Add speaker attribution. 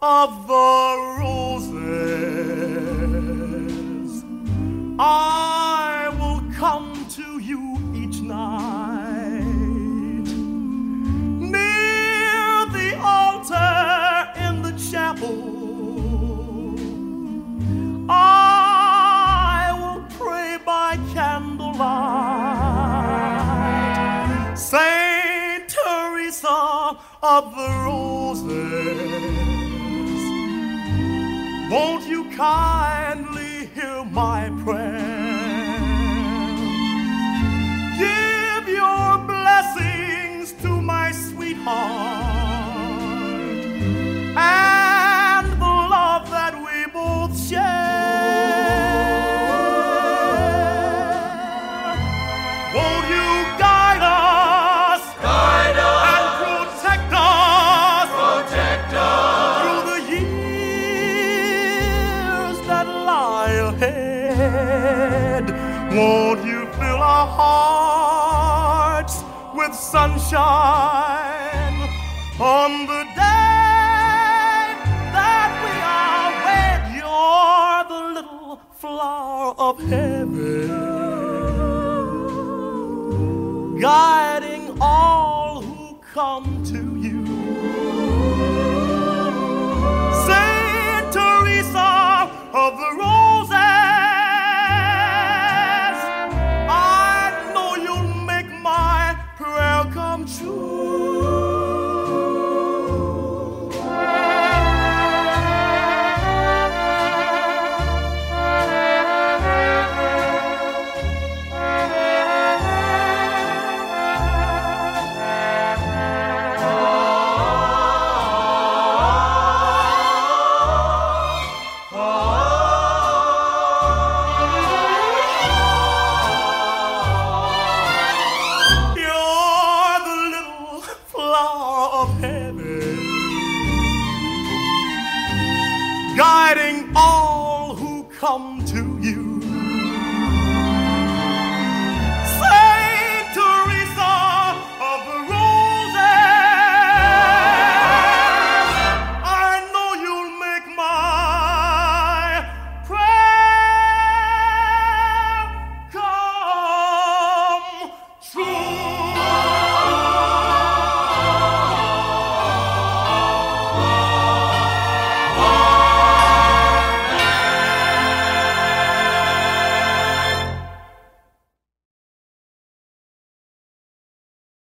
Speaker 1: of the roses. I will come to you each night near the altar in the chapel. I will pray by candlelight. Saint Teresa of the Roses, won't you kindly hear my prayer? Give your blessings to my sweetheart and the love that we both share. Won't you guide us and protect us through the years that lie ahead? Won't you fill our hearts with sunshine on the